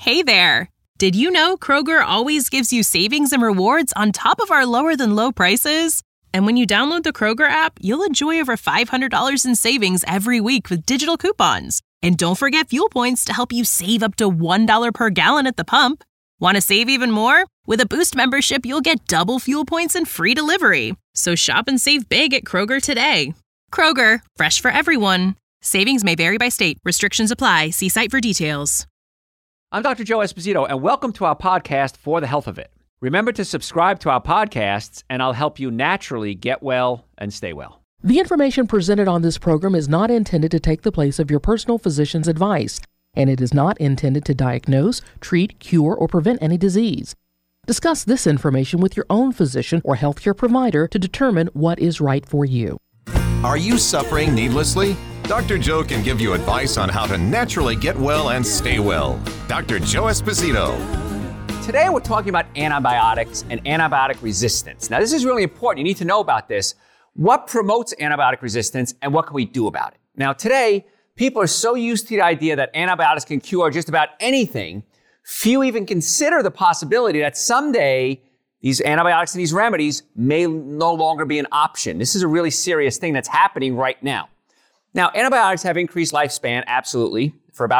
Hey there! Did you know Kroger always gives you savings and rewards on top of our lower-than-low prices? And when you download the Kroger app, you'll enjoy over $500 in savings every week with digital coupons. And don't forget fuel points to help you save up to $1 per gallon at the pump. Want to save even more? With a Boost membership, you'll get double fuel points and free delivery. So shop and save big at Kroger today. Kroger, fresh for everyone. Savings may vary by state. Restrictions apply. See site for details. I'm Dr. Joe Esposito, and welcome to our podcast, For the Health of It. Remember to subscribe to our podcasts, and I'll help you naturally get well and stay well. The information presented on this program is not intended to take the place of your personal physician's advice, and it is not intended to diagnose, treat, cure, or prevent any disease. Discuss this information with your own physician or healthcare provider to determine what is right for you. Are you suffering needlessly? Dr. Joe can give you advice on how to naturally get well and stay well. Dr. Joe Esposito. Today we're talking about antibiotics and antibiotic resistance. Now this is really important. You need to know about this. What promotes antibiotic resistance and what can we do about it? Now today, people are so used to the idea that antibiotics can cure just about anything, few even consider the possibility that someday these antibiotics and these remedies may no longer be an option. This is a really serious thing that's happening right now. Now, antibiotics have increased lifespan, absolutely,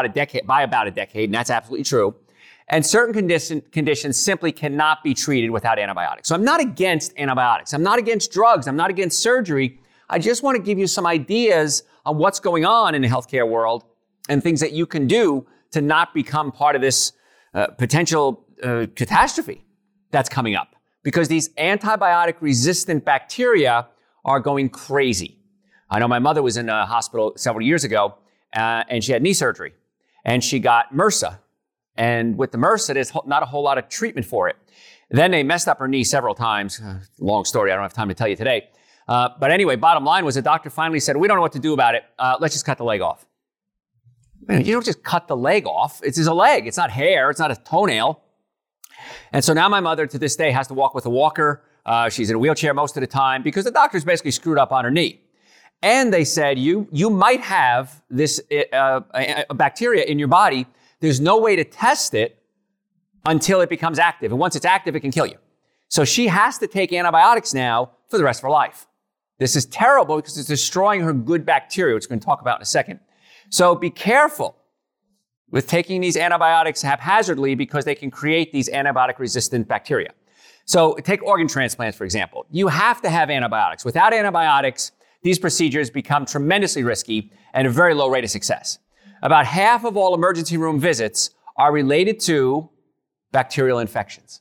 by about a decade, and that's absolutely true. And certain conditions simply cannot be treated without antibiotics. So I'm not against antibiotics. I'm not against drugs. I'm not against surgery. I just want to give you some ideas on what's going on in the healthcare world and things that you can do to not become part of this potential catastrophe that's coming up. Because these antibiotic-resistant bacteria are going crazy. I know my mother was in a hospital several years ago, and she had knee surgery, and she got MRSA. And with the MRSA, there's not a whole lot of treatment for it. Then they messed up her knee several times. Long story, I don't have time to tell you today. But anyway, bottom line was the doctor finally said, we don't know what to do about it. Let's just cut the leg off. Man, you don't just cut the leg off. It's a leg. It's not hair. It's not a toenail. And so now my mother to this day has to walk with a walker. She's in a wheelchair most of the time because the doctor's basically screwed up on her knee. And they said, you might have this a bacteria in your body. There's no way to test it until it becomes active. And once it's active, it can kill you. So she has to take antibiotics now for the rest of her life. This is terrible because it's destroying her good bacteria, which we're going to talk about in a second. So be careful with taking these antibiotics haphazardly because they can create these antibiotic-resistant bacteria. So take organ transplants, for example. You have to have antibiotics. Without antibiotics, these procedures become tremendously risky and a very low rate of success. About half of all emergency room visits are related to bacterial infections.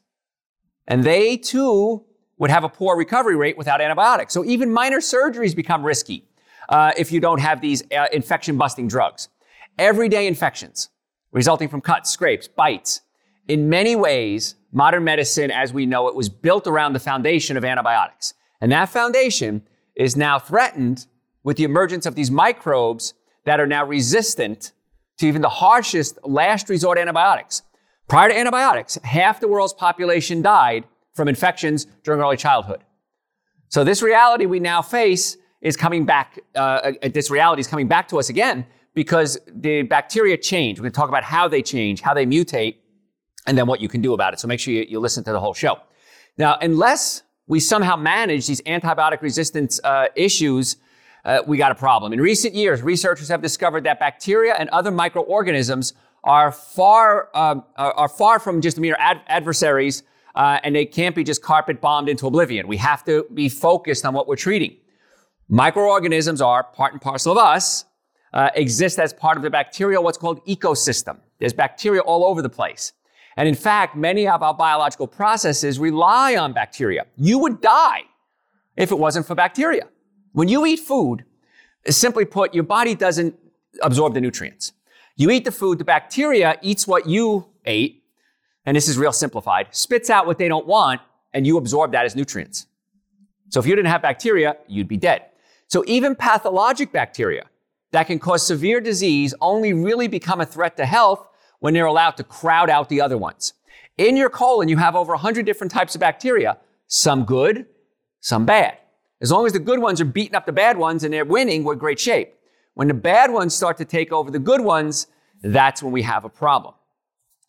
And they, too, would have a poor recovery rate without antibiotics. So even minor surgeries become risky if you don't have these infection-busting drugs. Everyday infections resulting from cuts, scrapes, bites. In many ways, modern medicine, as we know it, was built around the foundation of antibiotics. And that foundation is now threatened with the emergence of these microbes that are now resistant to even the harshest last resort antibiotics. Prior to antibiotics, half the world's population died from infections during early childhood. So this reality we now face is coming back, this reality is coming back to us again because the bacteria change. We're going to talk about how they change, how they mutate, and then what you can do about it. So make sure you listen to the whole show. Now, unless we somehow manage these antibiotic resistance issues, we got a problem. In recent years, researchers have discovered that bacteria and other microorganisms are far from just mere adversaries, and they can't be just carpet bombed into oblivion. We have to be focused on what we're treating. Microorganisms are part and parcel of us, exist as part of the bacterial, what's called ecosystem. There's bacteria all over the place. And in fact, many of our biological processes rely on bacteria. You would die if it wasn't for bacteria. When you eat food, simply put, your body doesn't absorb the nutrients. You eat the food, the bacteria eats what you ate, and this is real simplified, spits out what they don't want, and you absorb that as nutrients. So if you didn't have bacteria, you'd be dead. So even pathologic bacteria that can cause severe disease only really become a threat to health when they're allowed to crowd out the other ones. In your colon, you have over 100 different types of bacteria, some good, some bad. As long as the good ones are beating up the bad ones and they're winning, we're in great shape. When the bad ones start to take over the good ones, that's when we have a problem.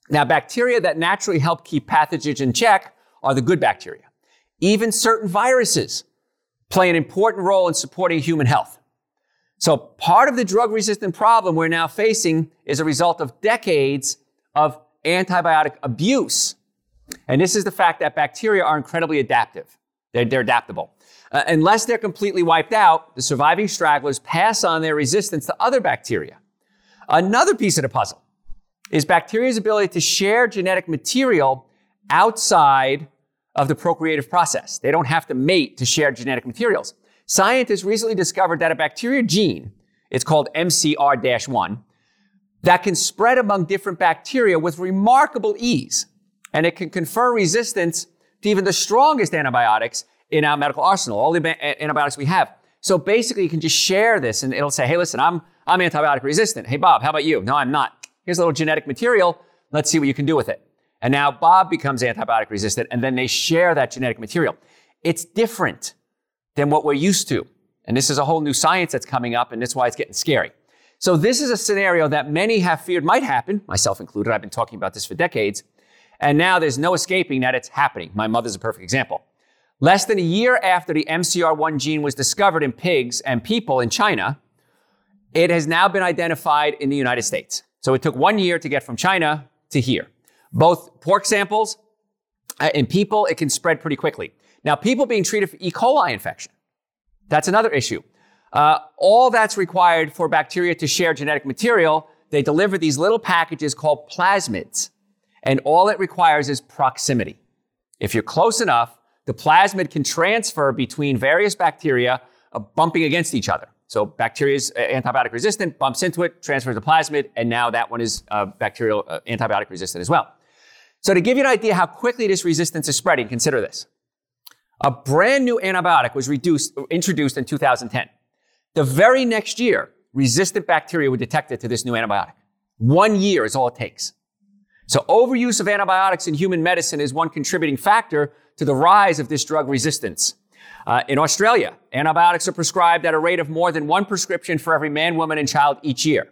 Now, bacteria that naturally help keep pathogens in check are the good bacteria. Even certain viruses play an important role in supporting human health. So part of the drug-resistant problem we're now facing is a result of decades of antibiotic abuse. And this is the fact that bacteria are incredibly adaptive. They're adaptable. Unless they're completely wiped out, the surviving stragglers pass on their resistance to other bacteria. Another piece of the puzzle is bacteria's ability to share genetic material outside of the procreative process. They don't have to mate to share genetic materials. Scientists recently discovered that a bacteria gene, it's called MCR-1, that can spread among different bacteria with remarkable ease. And it can confer resistance to even the strongest antibiotics in our medical arsenal, all the antibiotics we have. So basically, you can just share this and it'll say, hey, listen, I'm antibiotic resistant. Hey, Bob, how about you? No, I'm not. Here's a little genetic material. Let's see what you can do with it. And now Bob becomes antibiotic resistant, and then they share that genetic material. It's different than what we're used to. And this is a whole new science that's coming up, and that's why it's getting scary. So this is a scenario that many have feared might happen, myself included. I've been talking about this for decades. And now there's no escaping that it's happening. My mother's a perfect example. Less than a year after the MCR1 gene was discovered in pigs and people in China, it has now been identified in the United States. So it took 1 year to get from China to here. Both pork samples in people, it can spread pretty quickly. Now, people being treated for E. coli infection, that's another issue. All that's required for bacteria to share genetic material, they deliver these little packages called plasmids. And all it requires is proximity. If you're close enough, the plasmid can transfer between various bacteria bumping against each other. So bacteria is antibiotic resistant, bumps into it, transfers the plasmid, and now that one is bacterial antibiotic resistant as well. So to give you an idea how quickly this resistance is spreading, consider this. A brand new antibiotic was introduced in 2010. The very next year, resistant bacteria were detected to this new antibiotic. 1 year is all it takes. So overuse of antibiotics in human medicine is one contributing factor to the rise of this drug resistance. In Australia, antibiotics are prescribed at a rate of more than 1 prescription for every man, woman, and child each year.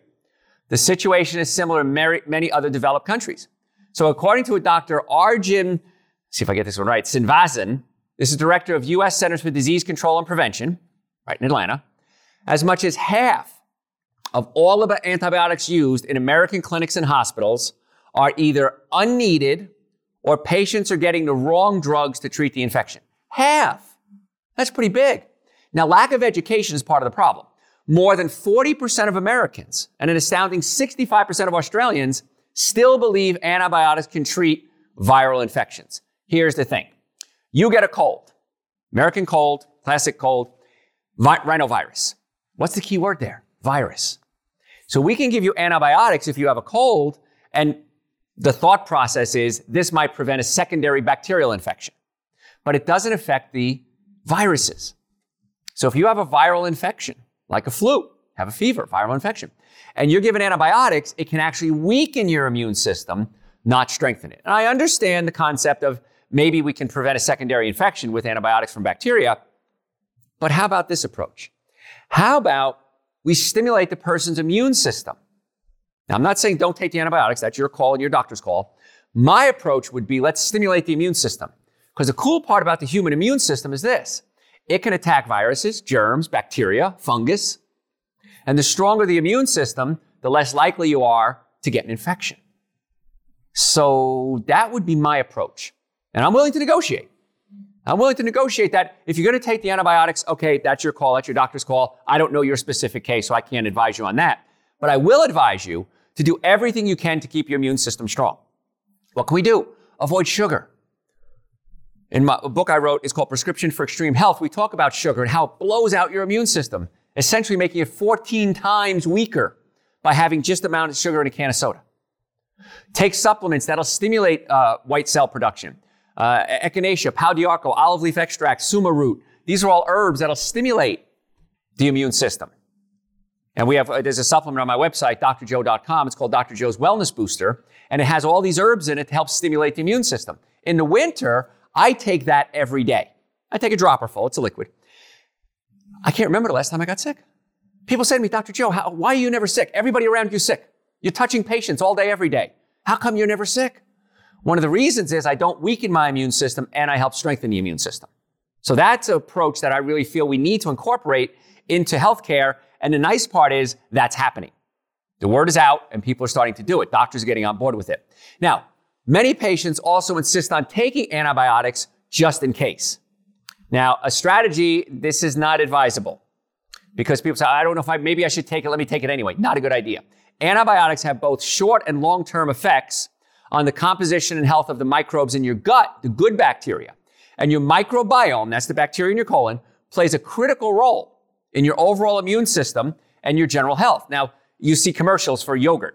The situation is similar in many other developed countries. So according to a Dr. Arjun, see if I get this one right, Srinivasan, this is director of U.S. Centers for Disease Control and Prevention, right in Atlanta, as much as half of all of the antibiotics used in American clinics and hospitals are either unneeded or patients are getting the wrong drugs to treat the infection. Half. That's pretty big. Now, lack of education is part of the problem. More than 40% of Americans and an astounding 65% of Australians still believe antibiotics can treat viral infections. Here's the thing. You get a cold, American cold, classic cold, rhinovirus. What's the key word there? Virus. So we can give you antibiotics if you have a cold, and the thought process is this might prevent a secondary bacterial infection, but it doesn't affect the viruses. So if you have a viral infection, like a flu, have a fever, viral infection, and you're given antibiotics, it can actually weaken your immune system, not strengthen it. And I understand the concept of maybe we can prevent a secondary infection with antibiotics from bacteria, but how about this approach? How about we stimulate the person's immune system? Now, I'm not saying don't take the antibiotics. That's your call and your doctor's call. My approach would be let's stimulate the immune system. Because the cool part about the human immune system is this. It can attack viruses, germs, bacteria, fungus. And the stronger the immune system, the less likely you are to get an infection. So that would be my approach. And I'm willing to negotiate. I'm willing to negotiate that if you're going to take the antibiotics, okay, that's your call, that's your doctor's call. I don't know your specific case, so I can't advise you on that. But I will advise you to do everything you can to keep your immune system strong. What can we do? Avoid sugar. In a book I wrote, it's called Prescription for Extreme Health. We talk about sugar and how it blows out your immune system, essentially making it 14 times weaker by having just the amount of sugar in a can of soda. Take supplements that'll stimulate white cell production. Echinacea, pau d'arco, olive leaf extract, suma root. These are all herbs that'll stimulate the immune system. And there's a supplement on my website, drjoe.com. It's called Dr. Joe's Wellness Booster. And it has all these herbs in it to help stimulate the immune system. In the winter, I take that every day. I take a dropper full. It's a liquid. I can't remember the last time I got sick. People say to me, Dr. Joe, why are you never sick? Everybody around you is sick. You're touching patients all day, every day. How come you're never sick? One of the reasons is I don't weaken my immune system and I help strengthen the immune system. So that's an approach that I really feel we need to incorporate into healthcare. And the nice part is that's happening. The word is out and people are starting to do it. Doctors are getting on board with it. Now, many patients also insist on taking antibiotics just in case. Now, a strategy, this is not advisable because people say, I don't know if maybe I should take it. Let me take it anyway. Not a good idea. Antibiotics have both short and long-term effects on the composition and health of the microbes in your gut, the good bacteria. And your microbiome, that's the bacteria in your colon, plays a critical role in your overall immune system and your general health. Now, you see commercials for yogurt.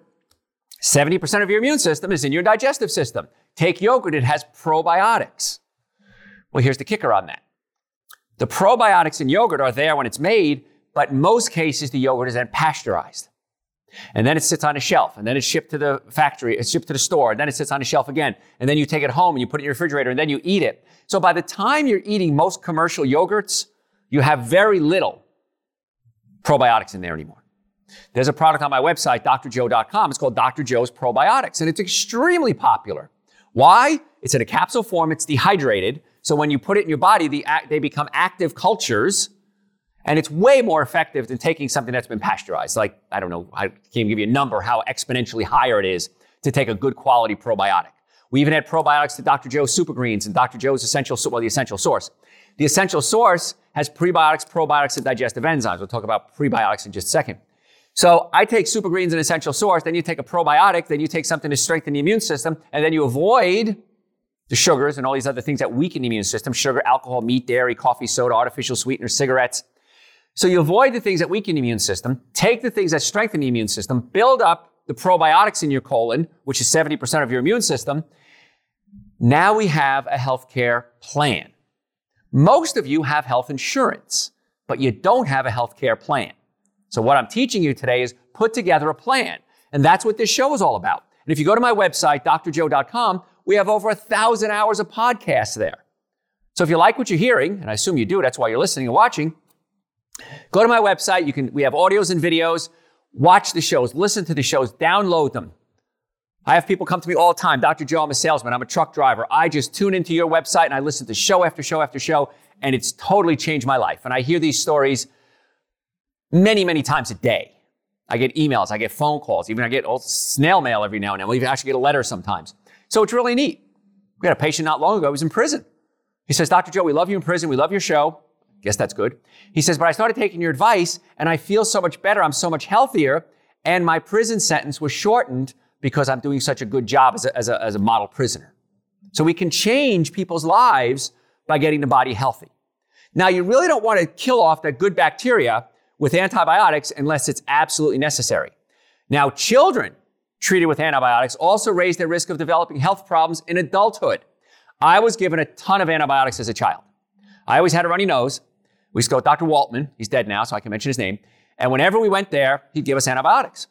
70% of your immune system is in your digestive system. Take yogurt, it has probiotics. Well, here's the kicker on that. The probiotics in yogurt are there when it's made, but in most cases, the yogurt is then pasteurized. And then it sits on a shelf, and then it's shipped to the factory, it's shipped to the store, and then it sits on a shelf again. And then you take it home and you put it in your refrigerator, and then you eat it. So by the time you're eating most commercial yogurts, you have very little probiotics in there anymore. There's a product on my website, drjoe.com. It's called Dr. Joe's Probiotics, and it's extremely popular. Why? It's in a capsule form. It's dehydrated. So when you put it in your body, they become active cultures, and it's way more effective than taking something that's been pasteurized. Like, I don't know, I can't even give you a number how exponentially higher it is to take a good quality probiotic. We even had probiotics to Dr. Joe's Super Greens and Dr. Joe's the Essential Source. The Essential Source has prebiotics, probiotics, and digestive enzymes. We'll talk about prebiotics in just a second. So I take Super Greens and Essential Source, then you take a probiotic, then you take something to strengthen the immune system, and then you avoid the sugars and all these other things that weaken the immune system, sugar, alcohol, meat, dairy, coffee, soda, artificial sweeteners, cigarettes. So you avoid the things that weaken the immune system, take the things that strengthen the immune system, build up the probiotics in your colon, which is 70% of your immune system. Now we have a healthcare plan. Most of you have health insurance, but you don't have a healthcare plan. So what I'm teaching you today is put together a plan. And that's what this show is all about. And if you go to my website, drjoe.com, we have over 1,000 hours of podcasts there. So if you like what you're hearing, and I assume you do, that's why you're listening and watching, go to my website. We have audios and videos. Watch the shows, listen to the shows, download them. I have people come to me all the time. Dr. Joe, I'm a salesman. I'm a truck driver. I just tune into your website and I listen to show after show after show, and it's totally changed my life. And I hear these stories many, many times a day. I get emails, I get phone calls, even I get snail mail every now and then. We even actually get a letter sometimes. So it's really neat. We had a patient not long ago who was in prison. He says, Dr. Joe, we love you in prison. We love your show. Guess that's good. He says, but I started taking your advice and I feel so much better. I'm so much healthier. And my prison sentence was shortened because I'm doing such a good job as a model prisoner. So we can change people's lives by getting the body healthy. Now, you really don't want to kill off that good bacteria with antibiotics unless it's absolutely necessary. Now, children treated with antibiotics also raise their risk of developing health problems in adulthood. I was given a ton of antibiotics as a child. I always had a runny nose. We used to go with Dr. Waltman. He's dead now, so I can mention his name. And whenever we went there, he'd give us antibiotics.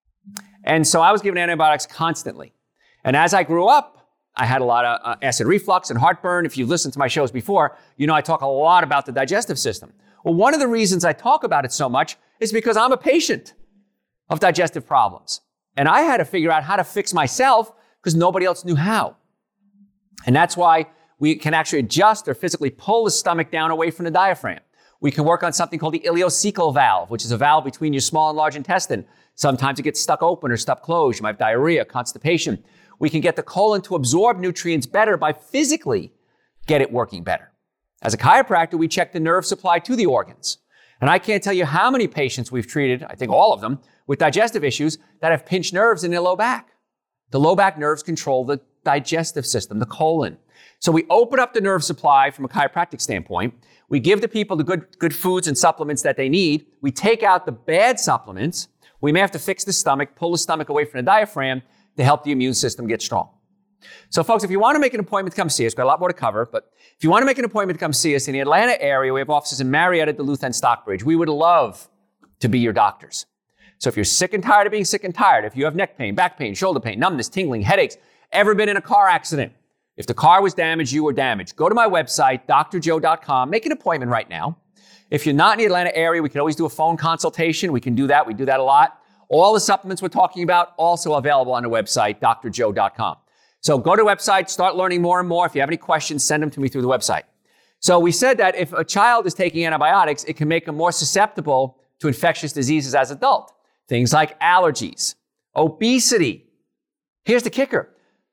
And so I was given antibiotics constantly. And as I grew up, I had a lot of acid reflux and heartburn. If you've listened to my shows before, you know I talk a lot about the digestive system. Well, one of the reasons I talk about it so much is because I'm a patient of digestive problems. And I had to figure out how to fix myself because nobody else knew how. And that's why we can actually adjust or physically pull the stomach down away from the diaphragm. We can work on something called the ileocecal valve, which is a valve between your small and large intestine. Sometimes it gets stuck open or stuck closed. You might have diarrhea, constipation. We can get the colon to absorb nutrients better by physically get it working better. As a chiropractor, we check the nerve supply to the organs. And I can't tell you how many patients we've treated, I think all of them, with digestive issues that have pinched nerves in their low back. The low back nerves control the digestive system, the colon. So we open up the nerve supply from a chiropractic standpoint. We give the people the good foods and supplements that they need. We take out the bad supplements. We may have to fix the stomach, pull the stomach away from the diaphragm to help the immune system get strong. So folks, if you want to make an appointment to come see us, we've got a lot more to cover, but if you want to make an appointment to come see us in the Atlanta area, we have offices in Marietta, Duluth, and Stockbridge. We would love to be your doctors. So if you're sick and tired of being sick and tired, if you have neck pain, back pain, shoulder pain, numbness, tingling, headaches, ever been in a car accident, if the car was damaged, you were damaged, go to my website, drjoe.com, make an appointment right now. If you're not in the Atlanta area, we can always do a phone consultation. We can do that. We do that a lot. All the supplements we're talking about also available on the website, drjoe.com. So go to the website, start learning more and more. If you have any questions, send them to me through the website. So we said that if a child is taking antibiotics, it can make them more susceptible to infectious diseases as adult. Things like allergies, obesity. Here's the kicker.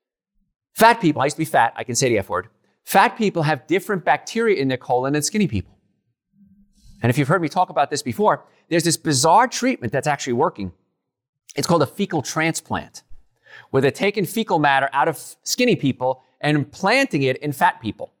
Fat people, I used to be fat, I can say the F word. Fat people have different bacteria in their colon than skinny people. And if you've heard me talk about this before, there's this bizarre treatment that's actually working. It's called a fecal transplant, where they're taking fecal matter out of skinny people and implanting it in fat people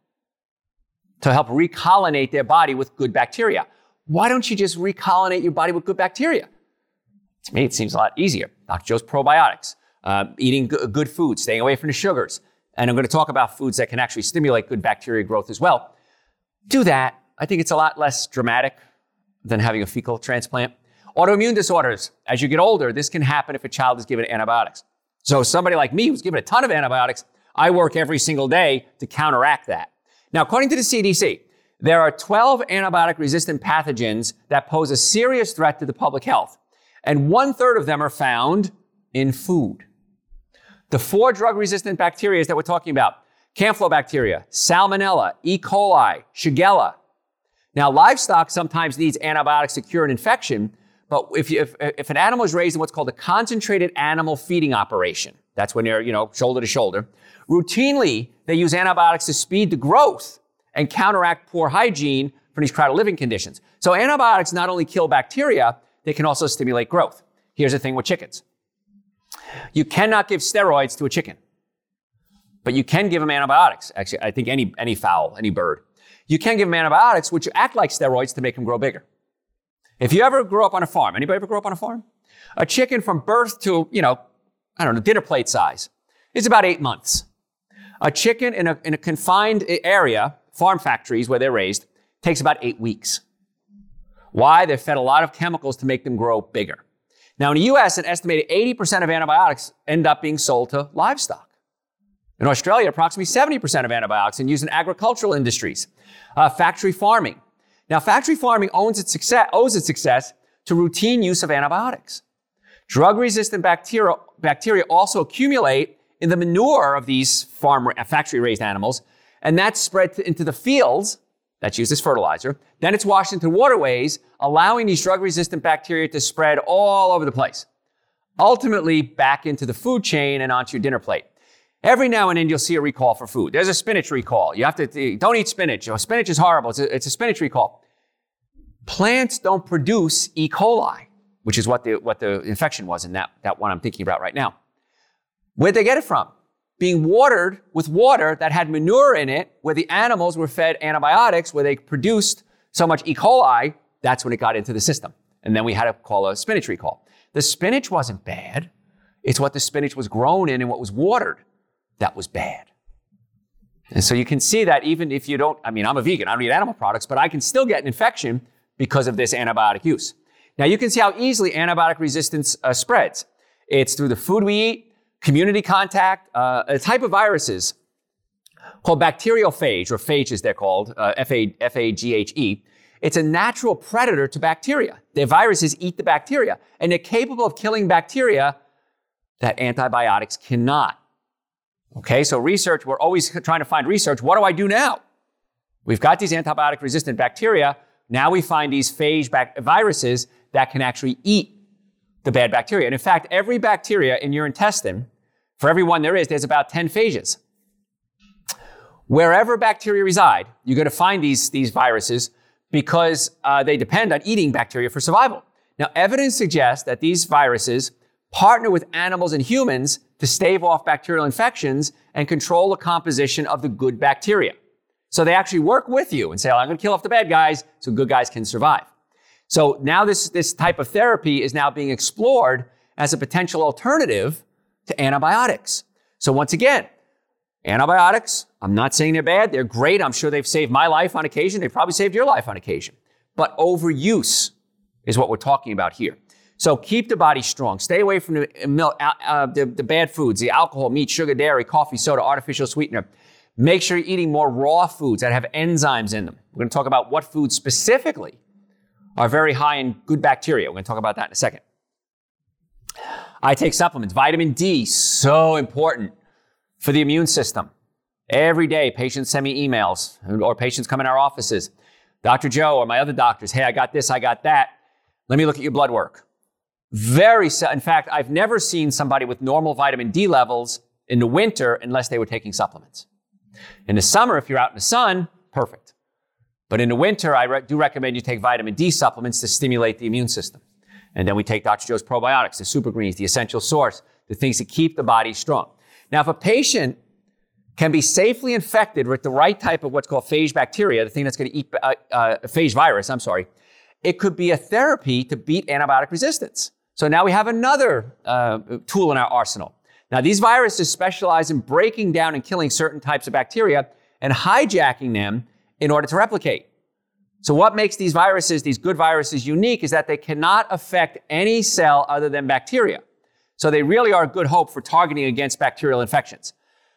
to help recolonate their body with good bacteria. Why don't you just recolonate your body with good bacteria? To me, it seems a lot easier. Dr. Joe's probiotics, eating good food, staying away from the sugars. And I'm going to talk about foods that can actually stimulate good bacteria growth as well. Do that. I think it's a lot less dramatic than having a fecal transplant. Autoimmune disorders. As you get older, this can happen if a child is given antibiotics. So somebody like me who's given a ton of antibiotics, I work every single day to counteract that. Now, according to the CDC, there are 12 antibiotic-resistant pathogens that pose a serious threat to the public health, and 1/3 of them are found in food. The 4 drug-resistant bacteria that we're talking about, Campylobacteria, Salmonella, E. coli, Shigella. Now, livestock sometimes needs antibiotics to cure an infection, but if an animal is raised in what's called a concentrated animal feeding operation, that's when they're, shoulder to shoulder, routinely they use antibiotics to speed the growth and counteract poor hygiene for these crowded living conditions. So antibiotics not only kill bacteria, they can also stimulate growth. Here's the thing with chickens. You cannot give steroids to a chicken, but you can give them antibiotics. Actually, I think any fowl, any bird. You can give them antibiotics which act like steroids to make them grow bigger. If you ever grew up on a farm, anybody ever grew up on a farm? A chicken from birth to, dinner plate size is about 8 months. A chicken in a confined area, farm factories where they're raised, takes about 8 weeks. Why? They're fed a lot of chemicals to make them grow bigger. Now, in the U.S., an estimated 80% of antibiotics end up being sold to livestock. In Australia, approximately 70% of antibiotics are used in agricultural industries, factory farming. Now, factory farming owes its success to routine use of antibiotics. Drug-resistant bacteria also accumulate in the manure of these factory-raised animals, and that's spread into the fields. That's used as fertilizer. Then it's washed into waterways, allowing these drug-resistant bacteria to spread all over the place, ultimately back into the food chain and onto your dinner plate. Every now and then you'll see a recall for food. There's a spinach recall. You have to, don't eat spinach. Spinach is horrible. It's a spinach recall. Plants don't produce E. coli, which is what the infection was in that one I'm thinking about right now. Where'd they get it from? Being watered with water that had manure in it, where the animals were fed antibiotics, where they produced so much E. coli, that's when it got into the system. And then we had to call a spinach recall. The spinach wasn't bad. It's what the spinach was grown in and what was watered that was bad. And so you can see that even if you don't, I'm a vegan, I don't eat animal products, but I can still get an infection because of this antibiotic use. Now you can see how easily antibiotic resistance spreads. It's through the food we eat, community contact, a type of viruses called bacteriophage, or phages they're called, F-A-G-H-E. It's a natural predator to bacteria. Their viruses eat the bacteria, and they're capable of killing bacteria that antibiotics cannot. Okay, so research, we're always trying to find research. What do I do now? We've got these antibiotic-resistant bacteria. Now we find these phage viruses that can actually eat the bad bacteria. And in fact, every bacteria in your intestine, for every one there's about 10 phages. Wherever bacteria reside, you're going to find these viruses because they depend on eating bacteria for survival. Now, evidence suggests that these viruses partner with animals and humans to stave off bacterial infections and control the composition of the good bacteria. So they actually work with you and say, I'm going to kill off the bad guys so good guys can survive. So now this type of therapy is now being explored as a potential alternative to antibiotics. So once again, antibiotics, I'm not saying they're bad. They're great. I'm sure they've saved my life on occasion. They've probably saved your life on occasion. But overuse is what we're talking about here. So keep the body strong. Stay away from the bad foods, the alcohol, meat, sugar, dairy, coffee, soda, artificial sweetener. Make sure you're eating more raw foods that have enzymes in them. We're going to talk about what foods specifically are very high in good bacteria. We're going to talk about that in a second. I take supplements. Vitamin D, so important for the immune system. Every day, patients send me emails, or patients come in our offices. Dr. Joe or my other doctors, hey, I got this, I got that. Let me look at your blood work. In fact, I've never seen somebody with normal vitamin D levels in the winter unless they were taking supplements. In the summer, if you're out in the sun, perfect. But in the winter, I do recommend you take vitamin D supplements to stimulate the immune system. And then we take Dr. Joe's probiotics, the super greens, the essential source, the things that keep the body strong. Now, if a patient can be safely infected with the right type of what's called phage bacteria, the thing that's going to eat phage virus, it could be a therapy to beat antibiotic resistance. So now we have another tool in our arsenal. Now, these viruses specialize in breaking down and killing certain types of bacteria and hijacking them in order to replicate. So what makes these viruses, these good viruses, unique is that they cannot affect any cell other than bacteria. So they really are a good hope for targeting against bacterial infections.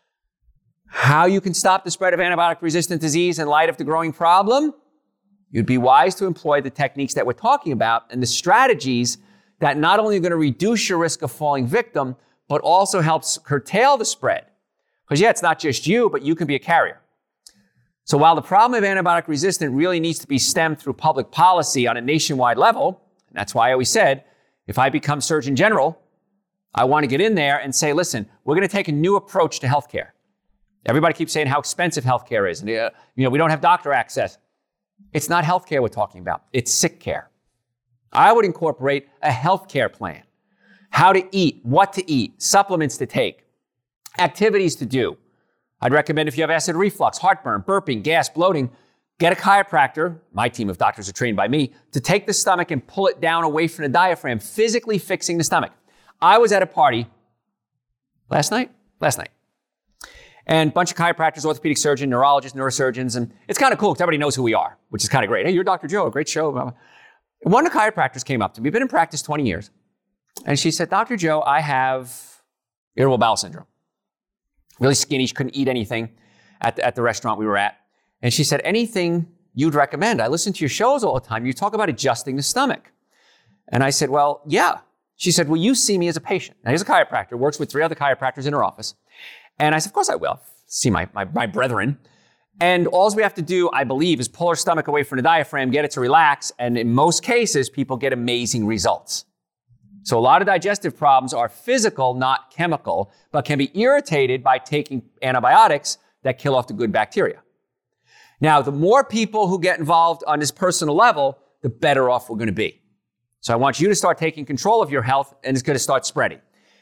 How you can stop the spread of antibiotic-resistant disease in light of the growing problem? You'd be wise to employ the techniques that we're talking about and the strategies that not only are going to reduce your risk of falling victim, but also helps curtail the spread. Because it's not just you, but you can be a carrier. So while the problem of antibiotic resistance really needs to be stemmed through public policy on a nationwide level, and that's why I always said, if I become Surgeon General, I want to get in there and say, listen, we're going to take a new approach to healthcare. Everybody keeps saying how expensive healthcare is. And, we don't have doctor access. It's not healthcare we're talking about. It's sick care. I would incorporate a healthcare plan. How to eat, what to eat, supplements to take, activities to do. I'd recommend if you have acid reflux, heartburn, burping, gas, bloating, get a chiropractor, my team of doctors are trained by me, to take the stomach and pull it down away from the diaphragm, physically fixing the stomach. I was at a party last night, and a bunch of chiropractors, orthopedic surgeons, neurologists, neurosurgeons, and it's kind of cool because everybody knows who we are, which is kind of great. Hey, you're Dr. Joe, a great show. One of the chiropractors came up to me, been in practice 20 years, and she said, Dr. Joe, I have irritable bowel syndrome. Really skinny, she couldn't eat anything at the restaurant we were at. And she said, anything you'd recommend? I listen to your shows all the time. You talk about adjusting the stomach. And I said, well, yeah. She said, well, you see me as a patient. Now, he's a chiropractor, works with 3 other chiropractors in her office. And I said, of course I will. See my brethren. And all we have to do, I believe, is pull her stomach away from the diaphragm, get it to relax. And in most cases, people get amazing results. So a lot of digestive problems are physical, not chemical, but can be irritated by taking antibiotics that kill off the good bacteria. Now, the more people who get involved on this personal level, the better off we're going to be. So I want you to start taking control of your health, and it's going to start spreading.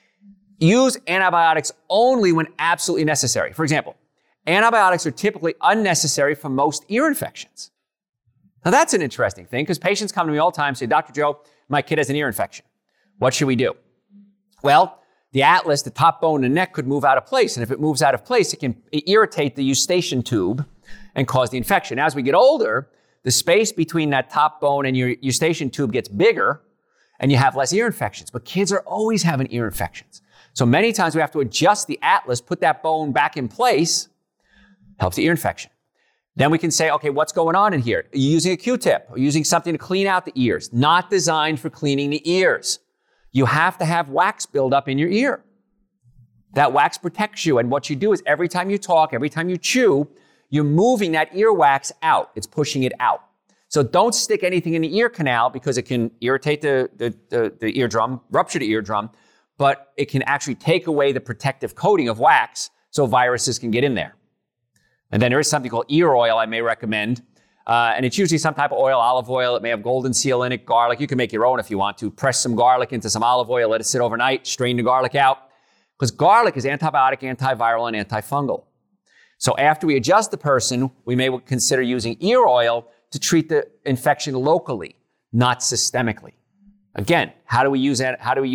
Use antibiotics only when absolutely necessary. For example, antibiotics are typically unnecessary for most ear infections. Now, that's an interesting thing because patients come to me all the time and say, Dr. Joe, my kid has an ear infection. What should we do? Well, the atlas, the top bone in the neck, could move out of place. And if it moves out of place, it can irritate the eustachian tube and cause the infection. As we get older, the space between that top bone and your eustachian tube gets bigger and you have less ear infections. But kids are always having ear infections. So many times we have to adjust the atlas, put that bone back in place, helps the ear infection. Then we can say, okay, what's going on in here? Are you using a Q-tip? Are you using something to clean out the ears? Not designed for cleaning the ears. You have to have wax build up in your ear. That wax protects you. And what you do is every time you talk, every time you chew, you're moving that earwax out. It's pushing it out. So don't stick anything in the ear canal because it can irritate the eardrum, rupture the eardrum, but it can actually take away the protective coating of wax so viruses can get in there. And then there is something called ear oil I may recommend. And it's usually some type of oil, olive oil. It may have golden seal in it, garlic. You can make your own if you want to. Press some garlic into some olive oil, let it sit overnight, strain the garlic out. Because garlic is antibiotic, antiviral, and antifungal. So after we adjust the person, we may consider using ear oil to treat the infection locally, not systemically. Again, how do we use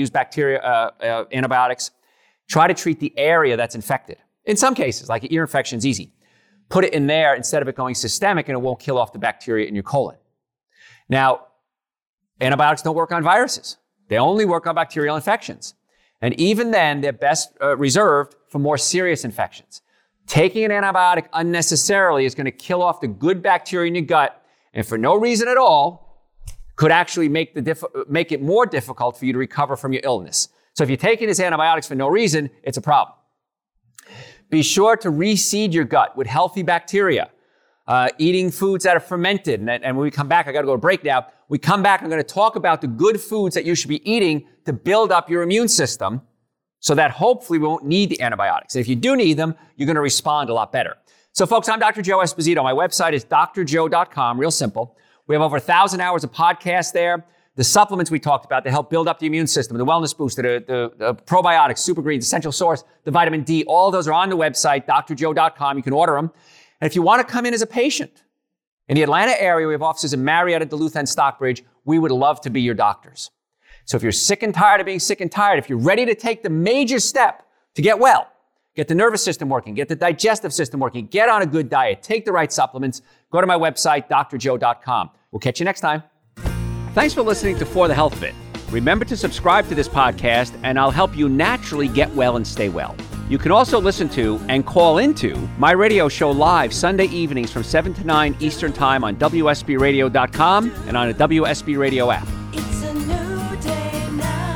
antibiotics? Try to treat the area that's infected. In some cases, like an ear infection is easy. Put it in there instead of it going systemic, and it won't kill off the bacteria in your colon. Now, antibiotics don't work on viruses. They only work on bacterial infections. And even then, they're best reserved for more serious infections. Taking an antibiotic unnecessarily is going to kill off the good bacteria in your gut, and for no reason at all, could actually make it more difficult for you to recover from your illness. So if you're taking these antibiotics for no reason, it's a problem. Be sure to reseed your gut with healthy bacteria. Eating foods that are fermented. And when we come back, I got to go to break now. We come back, I'm going to talk about the good foods that you should be eating to build up your immune system so that hopefully we won't need the antibiotics. And if you do need them, you're going to respond a lot better. So folks, I'm Dr. Joe Esposito. My website is drjoe.com, real simple. We have over 1,000 hours of podcasts there. The supplements we talked about to help build up the immune system, the Wellness Booster, the probiotics, Super Greens, Essential Source, the vitamin D, all those are on the website, drjoe.com. You can order them. And if you want to come in as a patient, in the Atlanta area, we have offices in Marietta, Duluth, and Stockbridge. We would love to be your doctors. So if you're sick and tired of being sick and tired, if you're ready to take the major step to get well, get the nervous system working, get the digestive system working, get on a good diet, take the right supplements, go to my website, drjoe.com. We'll catch you next time. Thanks for listening to For the Health Bit. Remember to subscribe to this podcast, and I'll help you naturally get well and stay well. You can also listen to and call into my radio show live Sunday evenings from 7 to 9 Eastern Time on WSBRadio.com and on a WSB Radio app. It's a new day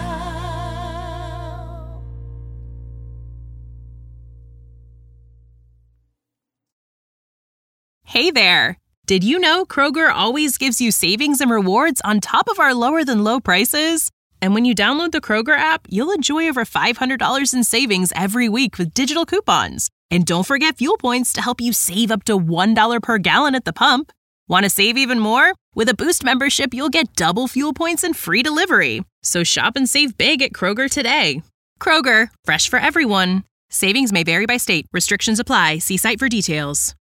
now. Hey there! Did you know Kroger always gives you savings and rewards on top of our lower than low prices? And when you download the Kroger app, you'll enjoy over $500 in savings every week with digital coupons. And don't forget fuel points to help you save up to $1 per gallon at the pump. Want to save even more? With a Boost membership, you'll get double fuel points and free delivery. So shop and save big at Kroger today. Kroger, fresh for everyone. Savings may vary by state. Restrictions apply. See site for details.